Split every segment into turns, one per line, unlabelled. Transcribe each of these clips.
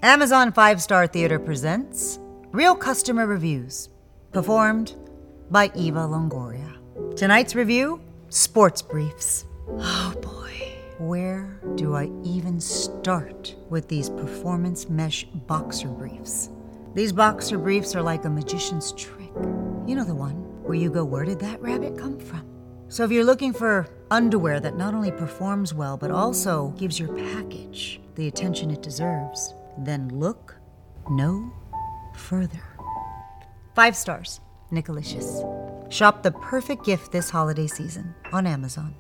Amazon 5-Star Theater presents Real Customer Reviews, performed by Eva Longoria. Tonight's review, Sports Briefs. Oh boy, where do I even start with these performance mesh boxer briefs? These boxer briefs are like a magician's trick. You know the one where you go, where did that rabbit come from? So if you're looking for underwear that not only performs well, but also gives your package the attention it deserves, then look no further. 5 stars, Nicolicious. Shop the perfect gift this holiday season on Amazon.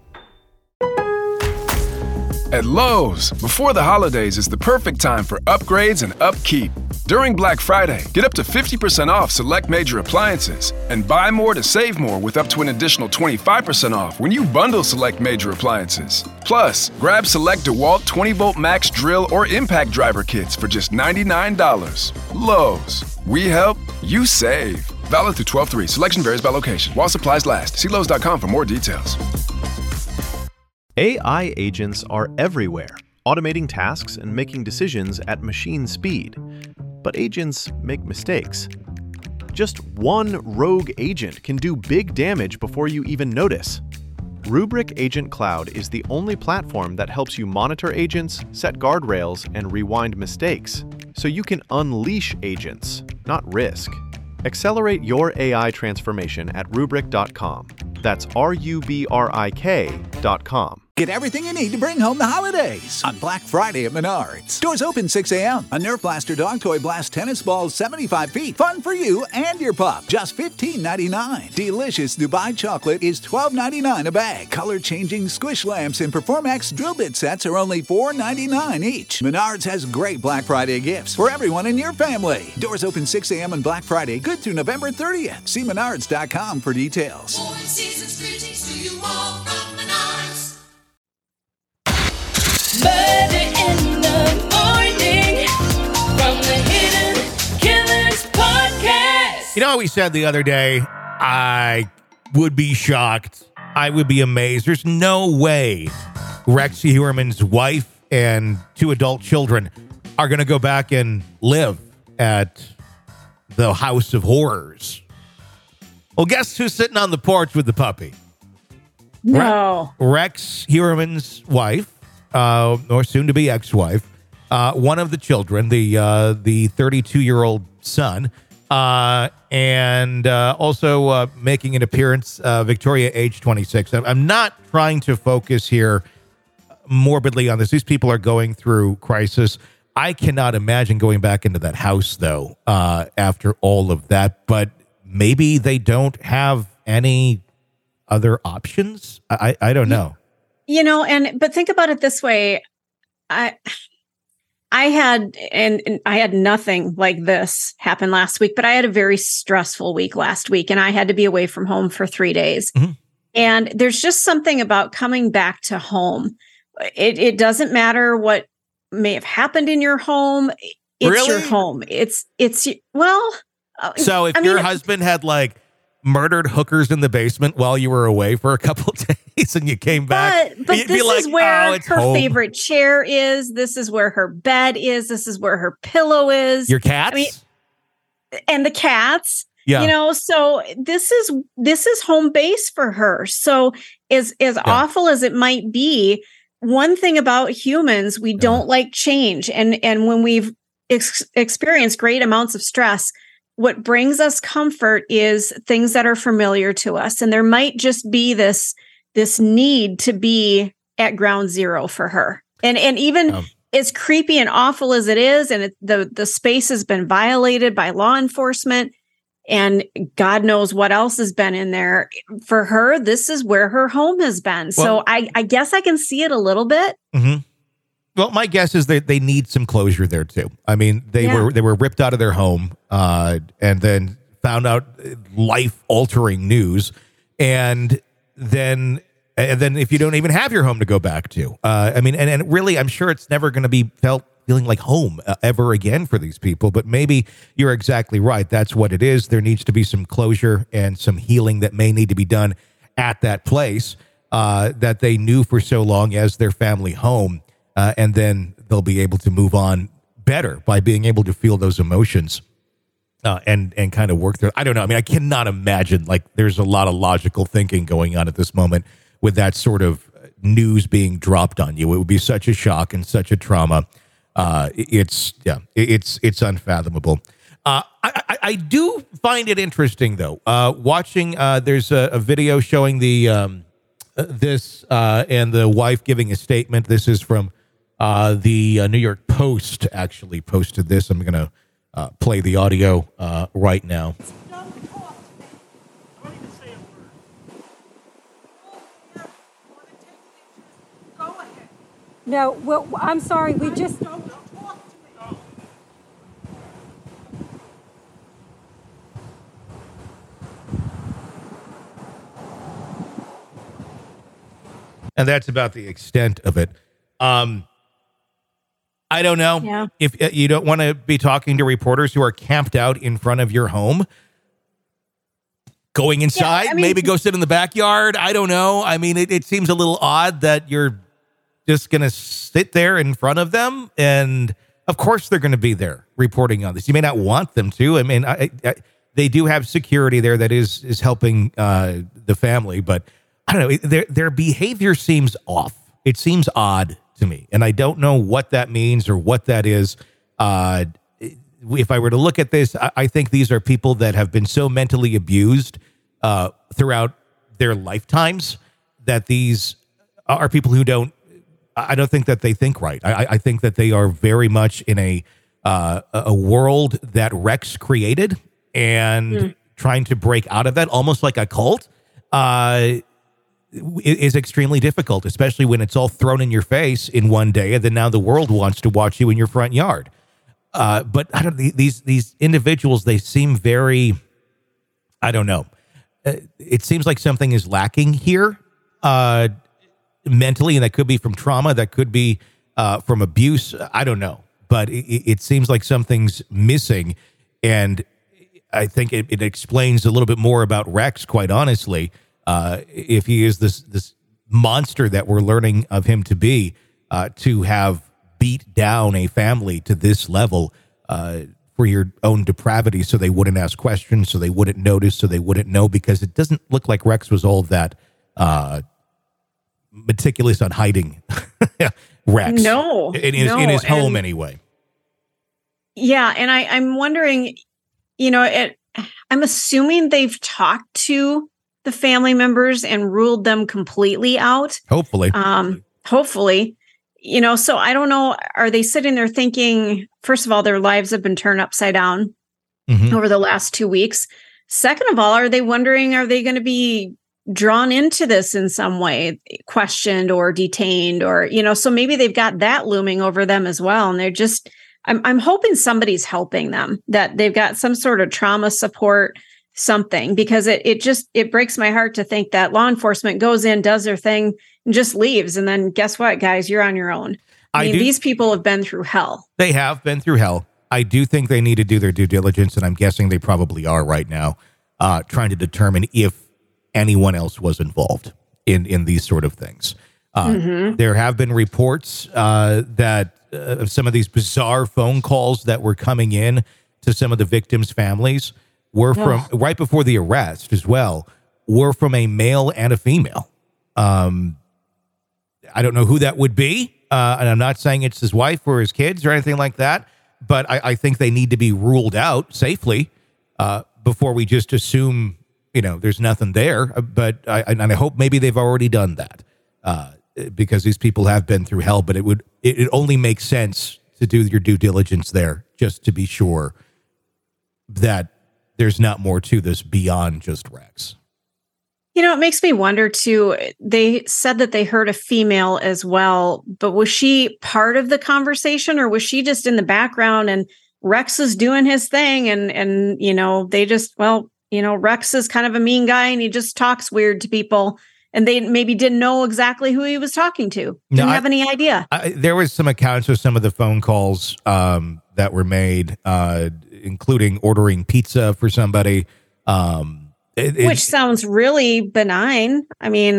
At Lowe's, before the holidays is the perfect time for upgrades and upkeep. During Black Friday, get up to 50% off select major appliances and buy more to save more with up to an additional 25% off when you bundle select major appliances. Plus, grab select DeWalt 20-volt max drill or impact driver kits for just $99. Lowe's, we help, you save. Valid through 12/3. Selection varies by location. While supplies last. See Lowe's.com for more details.
AI agents are everywhere, automating tasks and making decisions at machine speed. But agents make mistakes. Just one rogue agent can do big damage before you even notice. Rubrik Agent Cloud is the only platform that helps you monitor agents, set guardrails, and rewind mistakes, so you can unleash agents, not risk. Accelerate your AI transformation at Rubrik.com. That's RUBRIK.com.
Get everything you need to bring home the holidays on Black Friday at Menards. Doors open 6 a.m. A Nerf Blaster dog toy blast tennis balls 75 feet. Fun for you and your pup. Just $15.99. Delicious Dubai chocolate is $12.99 a bag. Color-changing squish lamps and Performax drill bit sets are only $4.99 each. Menards has great Black Friday gifts for everyone in your family. Doors open 6 a.m. on Black Friday, good through November 30th. See Menards.com for details.
Season's greetings to you all from Menards.
Murder in the morning from the Hidden Killers podcast.
You know what we said the other day? I would be shocked. I would be amazed. There's no way Rex Heuermann's wife and 2 adult children are going to go back and live at the House of Horrors. Well, guess who's sitting on the porch with the puppy?
No.
Rex Heuermann's wife, or soon-to-be ex-wife, one of the children, the 32-year-old son, and also making an appearance, Victoria, age 26. I'm not trying to focus here morbidly on this. These people are going through crisis. I cannot imagine going back into that house, though, after all of that, but maybe they don't have any other options. I don't know.
You know, but think about it this way. I had nothing like this happen last week, but I had a very stressful week last week, and I had to be away from home for 3 days. Mm-hmm. And there's just something about coming back to home. It doesn't matter what may have happened in your home. It's
really?
Your home. Well.
So if your husband had like murdered hookers in the basement while you were away for a couple of days and you came back,
but this is where her favorite chair is. This is where her bed is. This is where her pillow is.
Your cats?
And the cats.
Yeah.
You know, so this is home base for her. So as awful as it might be, one thing about humans, we don't like change. And when we've experienced great amounts of stress, what brings us comfort is things that are familiar to us. And there might just be this need to be at ground zero for her. And even as creepy and awful as it is, and the space has been violated by law enforcement, and God knows what else has been in there. For her, this is where her home has been. So I guess I can see it a little bit.
Mm-hmm. Well, my guess is that they need some closure there too. I mean, they were ripped out of their home and then found out life-altering news, and then if you don't even have your home to go back to, I mean, and really, I'm sure it's never going to be feeling like home ever again for these people. But maybe you're exactly right. That's what it is. There needs to be some closure and some healing that may need to be done at that place that they knew for so long as their family home. And then they'll be able to move on better by being able to feel those emotions and kind of work through. I don't know. I mean, I cannot imagine, like, there's a lot of logical thinking going on at this moment with that sort of news being dropped on you. It would be such a shock and such a trauma. It's unfathomable. I do find it interesting, though, watching. There's a video showing this and the wife giving a statement. This is from the New York Post. Actually posted this. I'm going to play the audio right now.
No, well, I'm sorry. We just.
And that's about the extent of it. I don't know if you don't want to be talking to reporters who are camped out in front of your home. Going inside, maybe go sit in the backyard. I don't know. I mean, it seems a little odd that you're just going to sit there in front of them. And of course they're going to be there reporting on this. You may not want them to. I mean, they do have security there that is helping the family, but I don't know. Their behavior seems off. It seems odd to me. And I don't know what that means or what that is. If I were to look at this, I think these are people that have been so mentally abused throughout their lifetimes that these are people who I don't think that they think right. I think that they are very much in a world that Rex created and trying to break out of that, almost like a cult, is extremely difficult, especially when it's all thrown in your face in one day, and then now the world wants to watch you in your front yard. But I don't. These individuals, they seem very. I don't know. It seems like something is lacking here, mentally, and that could be from trauma. That could be from abuse. I don't know, but it seems like something's missing, and I think it explains a little bit more about Rex. Quite honestly, if he is this monster that we're learning of him to be, to have beat down a family to this level for your own depravity, so they wouldn't ask questions, so they wouldn't notice, so they wouldn't know, because it doesn't look like Rex was all that meticulous on hiding Rex.
No,
in his home anyway.
Yeah, and I'm wondering, I'm assuming they've talked to the family members and ruled them completely out. Hopefully. So I don't know. Are they sitting there thinking, first of all, their lives have been turned upside down over the last 2 weeks. Second of all, are they wondering, are they going to be drawn into this in some way, questioned or detained, or, so maybe they've got that looming over them as well. And they're just, I'm hoping somebody's helping them, that they've got some sort of trauma support, something, because it breaks my heart to think that law enforcement goes in, does their thing, and just leaves. And then guess what, guys, you're on your own. I mean, these people have been through hell. They have been through hell. I do think they need to do their due diligence, and I'm guessing they probably are right now, trying to determine if anyone else was involved in these sort of things. There have been reports that some of these bizarre phone calls that were coming in to some of the victims' families were from right before the arrest as well, were from a male and a female. I don't know who that would be. And I'm not saying it's his wife or his kids or anything like that, but I think they need to be ruled out safely before we just assume, there's nothing there. But I hope maybe they've already done that because these people have been through hell, but it only makes sense to do your due diligence there just to be sure that there's not more to this beyond just Rex. It makes me wonder too. They said that they heard a female as well, but was she part of the conversation, or was she just in the background and Rex is doing his thing? And they just, Rex is kind of a mean guy and he just talks weird to people, and they maybe didn't know exactly who he was talking to. Didn't have any idea. There was some accounts of some of the phone calls that were made, including ordering pizza for somebody. Which sounds really benign. I mean, that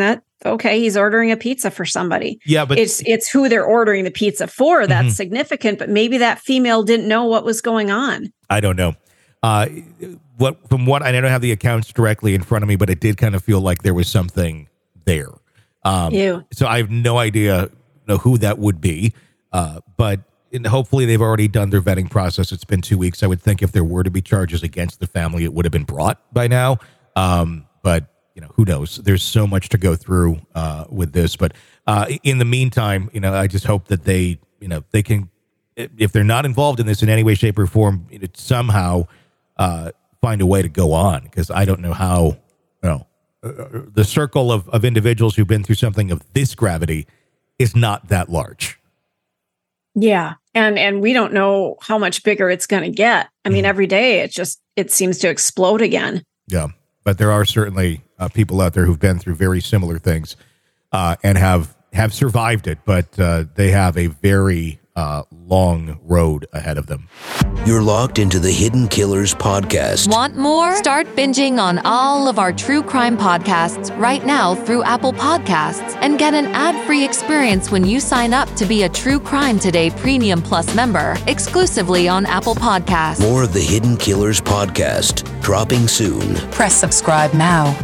okay, he's ordering a pizza for somebody.
Yeah, but
it's who they're ordering the pizza for that's significant, but maybe that female didn't know what was going on.
I don't know. I don't have the accounts directly in front of me, but it did kind of feel like there was something there. So I have no idea who that would be. But hopefully they've already done their vetting process. It's been 2 weeks. I would think if there were to be charges against the family, it would have been brought by now. But who knows? There's so much to go through with this. But in the meantime, I just hope that they can, if they're not involved in this in any way, shape, or form, somehow find a way to go on. Because I don't know how, the circle of individuals who've been through something of this gravity is not that large.
Yeah. And we don't know how much bigger it's going to get. I mean, every day it seems to explode again.
Yeah. But there are certainly people out there who've been through very similar things and have survived it, but they have a very long road ahead of them.
You're locked into the Hidden Killers podcast.
Want more? Start binging on all of our true crime podcasts right now through Apple Podcasts and get an ad-free experience when you sign up to be a True Crime Today Premium Plus member exclusively on Apple Podcasts.
More of the Hidden Killers podcast dropping soon.
Press subscribe now.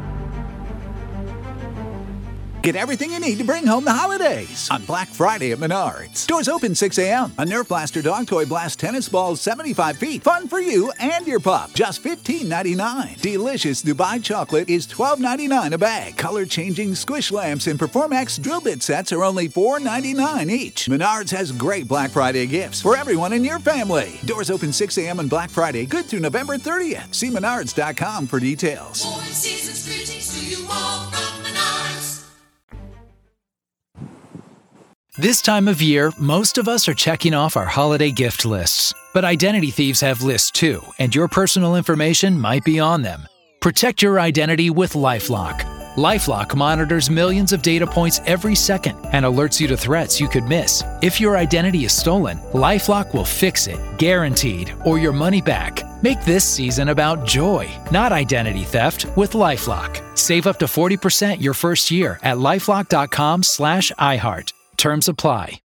Get everything you need to bring home the holidays on Black Friday at Menards. Doors open 6 a.m. A Nerf Blaster Dog Toy Blast tennis balls 75 feet. Fun for you and your pup. Just $15.99. Delicious Dubai chocolate is $12.99 a bag. Color-changing squish lamps and Performax drill bit sets are only $4.99 each. Menards has great Black Friday gifts for everyone in your family. Doors open 6 a.m. on Black Friday, good through November 30th. See menards.com for details.
All season's greetings to you all from Menards.
This time of year, most of us are checking off our holiday gift lists. But identity thieves have lists too, and your personal information might be on them. Protect your identity with LifeLock. LifeLock monitors millions of data points every second and alerts you to threats you could miss. If your identity is stolen, LifeLock will fix it, guaranteed, or your money back. Make this season about joy, not identity theft, with LifeLock. Save up to 40% your first year at LifeLock.com/iHeart. Terms apply.